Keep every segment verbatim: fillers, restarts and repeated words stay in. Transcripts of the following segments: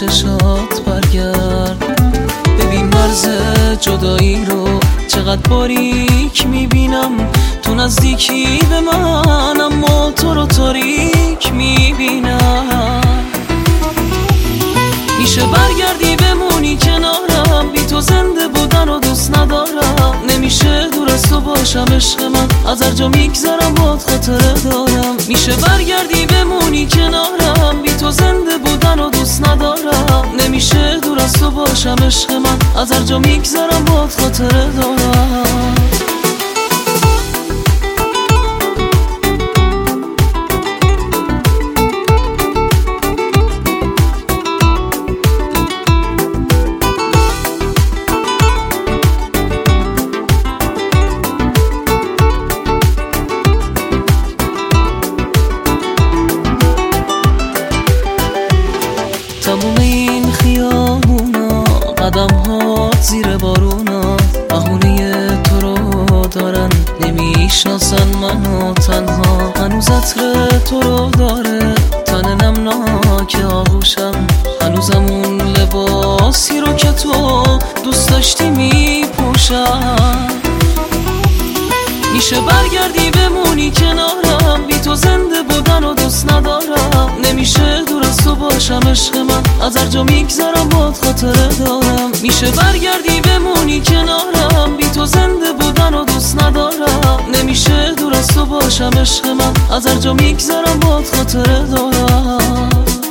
چشات برگرد. ببین مرز جدایی رو چقدر باریک میبینم، تو نزدیکی به من اما تو رو تاریک میبینم. میشه برگردی بمونی کنارم، بی تو زنده بودن رو دوست ندارم. نمیشه دور از تو باشم عشق من، از هر جا میگذرم باد خاطره دارم. میشه برگردی بمونی کنارم، بی تو زنده بودن رو دوست ندارم. نمیشه دور از تو باشم عشق من، از هر جا میگذرم باد خاطره دارم. تموم این خیابونا، قدم هات زیر بارونا، بهونه تو رو دارن، نمیشناسن منو تنها. هنوز عطر تو رو داره تن نمناک آغوشم، هنوزم اون لباسی رو که تو دوست داشتی میپوشم. میشه برگردی بمونی کنارم، بی تو زنده بودن رو دوست ندارم. نمیشه دور از تو باشم عشق من، از هر جا میگذرم باد خاطره دارم. میشه برگردی بمونی کنارم، بی تو زنده بودن رو دوست ندارم. نمیشه دور از تو باشم عشق من، از هر جا میگذرم باد خاطره دارم.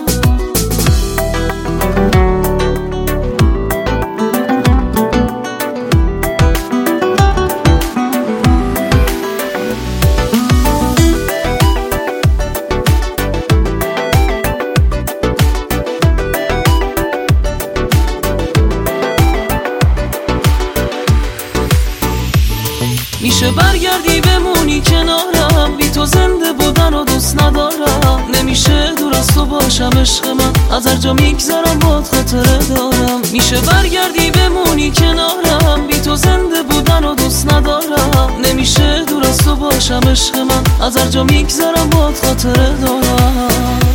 میشه برگردی بمونی کنارم، بی تو زنده بودن رو دوست ندارم. نمیشه دور از تو باشم عشق من، از هر جا میگذرم باد خاطره دارم. میشه برگردی بمونی کنارم، بی تو زنده بودن رو دوست ندارم. نمیشه دور از تو باشم عشق من، از هر جا میگذرم باد خاطره دارم.